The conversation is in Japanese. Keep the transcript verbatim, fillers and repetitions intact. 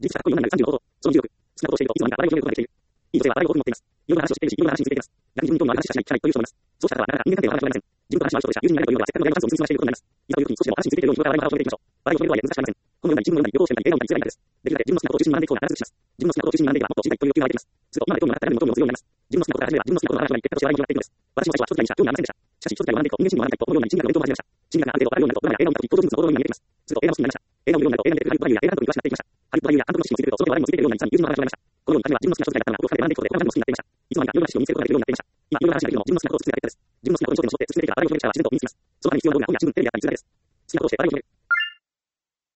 実際、こういうようなさんじゅうのこと、その重力、少なことをしていると、いつの間にか笑いを持っている。いい女性は笑いを持っています。いろんな話をしているし、いろんな話に続けています。逆に自分に興味のある話しかしない、しないという人もいます。そうした方は、なかなか人間関係の話はありません。自分と話を合う人でした。友人になれるというのは、せっかくの大のチャンスを見つけましていることになります。いざという時に少しでも話に続けているように人が笑いの話を広げていきましょう。笑いを広げるとはいえ難しくありません。このような自分のように旅行してみたり、映画を見たりするやり方です。できるだけ自分の好きなことを中心に学んでいくことが必ずします。自分の好きなことを中心に学んでいけば、もっと知りたいという欲求が湧いてきます。すると、今まで興味のなかった誰にも興味を持つようになります。自分の好きなことから始めれば、自分の好きなことの話は結果として笑いに広がっていくのです。私も最初は一つにした興味がありませんでした。しかし、一つに学んでいくと、人間心理を学んでいくと、このような人間学の勉強も始めました。心理学がある程度わかるようになると、ドラマや映画を見たとき、登場人物の行動に見えてきます。すると、映画も好きになりました。映画を見るようになると、映画に出てくるハリウッド俳優や映画監督に詳しくなっていきました。ハリウッド俳優や監督の知識もついてくると、その笑いもついているような実際に友人の話を始めました。このように、彼は自分の好きな一つになったことを深めて学んでいくことで、他の人も好きになっていました。いつの間にかいろんな知識を見つけることができるようになっていました。今、いろんな話ができるのも自分の好きなことを突き詰めた結果です。自分の好きなことに焦点を絞って突き詰めていけば、笑いを広げる力は自然と身につきます。そのために必要な道具が今自分の手でやったりするだけです。好きなことをして笑いを広げる